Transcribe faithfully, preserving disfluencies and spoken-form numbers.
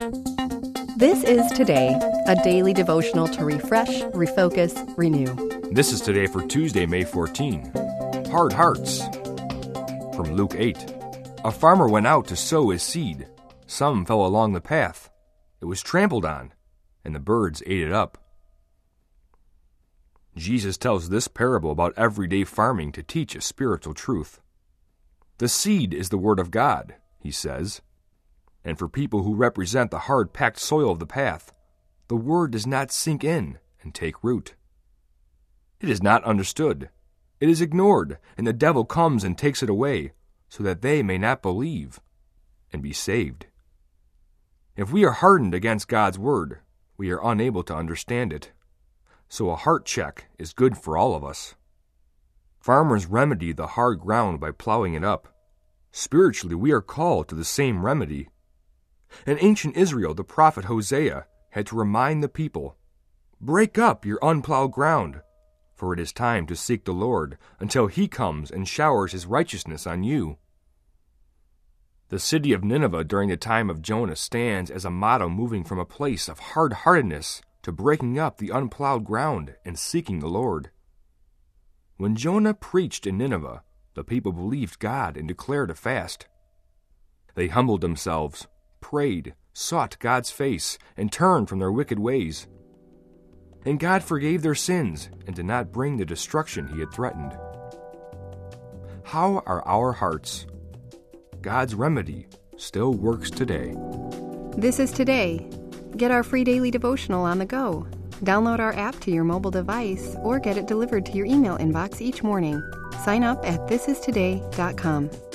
This is Today, a daily devotional to refresh, refocus, renew. This is Today for Tuesday, May fourteenth. Hard hearts. From Luke eight. A farmer went out to sow his seed. Some fell along the path. It was trampled on, and the birds ate it up. Jesus tells this parable about everyday farming to teach a spiritual truth. The seed is the Word of God, he says. And for people who represent the hard-packed soil of the path, the Word does not sink in and take root. It is not understood. It is ignored, and the devil comes and takes it away, so that they may not believe and be saved. If we are hardened against God's Word, we are unable to understand it. So a heart check is good for all of us. Farmers remedy the hard ground by plowing it up. Spiritually, we are called to the same remedy. In ancient Israel, the prophet Hosea had to remind the people, "Break up your unplowed ground, for it is time to seek the Lord until he comes and showers his righteousness on you." The city of Nineveh during the time of Jonah stands as a model moving from a place of hard-heartedness to breaking up the unplowed ground and seeking the Lord. When Jonah preached in Nineveh, the people believed God and declared a fast. They humbled themselves, prayed, sought God's face, and turned from their wicked ways. And God forgave their sins and did not bring the destruction he had threatened. How are our hearts? God's remedy still works today. This is Today. Get our free daily devotional on the go. Download our app to your mobile device or get it delivered to your email inbox each morning. Sign up at this is today dot com.